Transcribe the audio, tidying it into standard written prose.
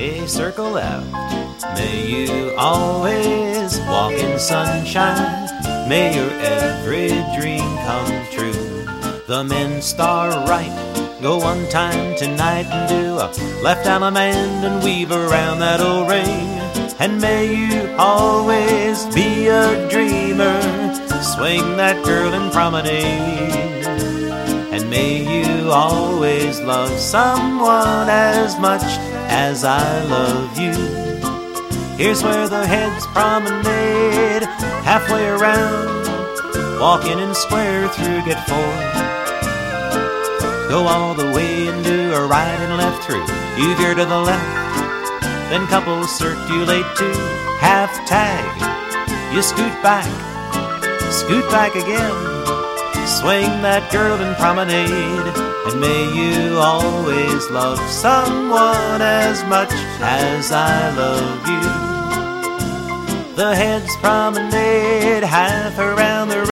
a circle left. May you always walk in sunshine. May your every dream come true. The men star right, go one time tonight and do a left allemande and weave around that old ring. And may you always be a dreamer, swing that girl in promenade. And may you always love someone as much as I love you. Here's where the heads promenade, halfway around, walking in square through, get four. Go all the way and do a right and left through. You veer to the left, then couples circulate to half tag. You scoot back again, swing that girl in promenade. And may you always love someone as much as I love you. The heads promenade half around the